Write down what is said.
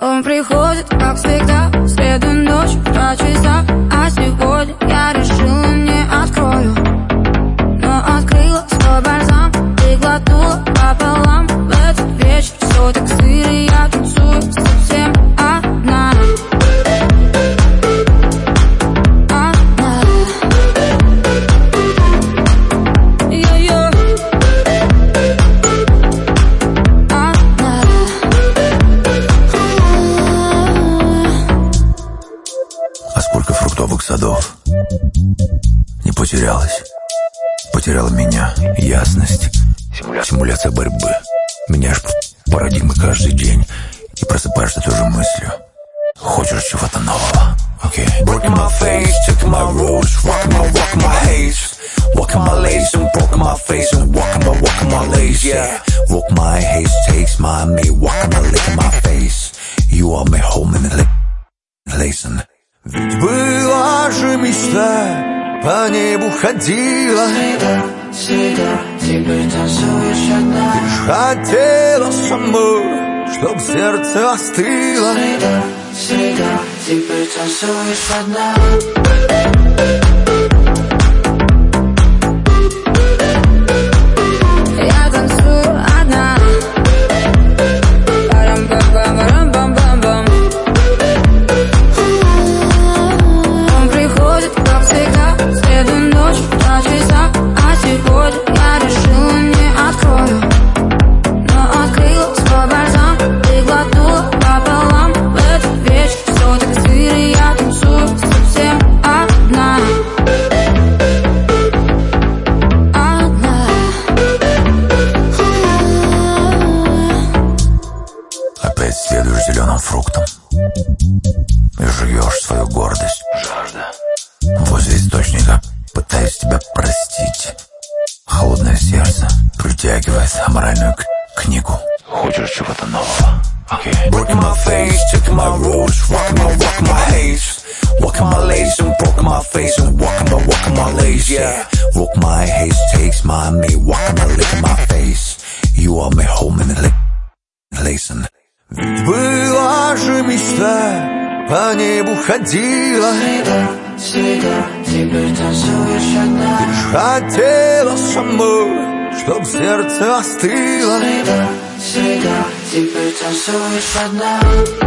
Он приходит, как всегда, в среду ночью, в 2 часа. А сегодня я решила, не открою, но открыла свой бальзам и глотнула пополам. В этот вечер все так сыро, я танцую совсем одна. Садов. Не потерялась. Потеряла меня. Ясность. Симуляция борьбы. Меняешь парадигмы каждый день. И просыпаешься той же мыслью. Хочешь чего-то нового. Okay. Breaking my face, taking my rules, walking my haze. Walking my lace and broken my face and walking my lace. Yeah. Walk my haze, takes my me, walking my lick in my face. You are my home in the lacing. Ведь была же мечта, по небу ходила. Всегда, теперь танцуешь одна. Лишь хотела со мной, чтоб сердце остыло. Всегда, теперь танцуешь одна. Я танцую одна. Парам-пам-пам-пам-пам-пам. Он приходит, как всегда, в среду ночью, в 2 часа. А сегодня я решила, не открою, но открыла свой бальзам и глотнула пополам. В этот вечер все так сыро, я танцую совсем одна. Опять следуешь зеленым фруктом и жуешь свою гордость. Жажда. Возле источника пытаюсь тебя простить. Холодное сердце притягивает аморальную книгу. Хочешь чего-то нового. Okay. Breaking my face, taking my rules, walking my haze. Walking my lace and broken my face and walking my lace. Yeah. Walk my haze, takes my me, walking my lick in my face. You are my home in the lacing. Ведь была же мечта, по небу ходила. Всегда, теперь танцуешь одна. Лишь хотела со мной, чтоб сердце остыло. Всегда, теперь танцуешь одна.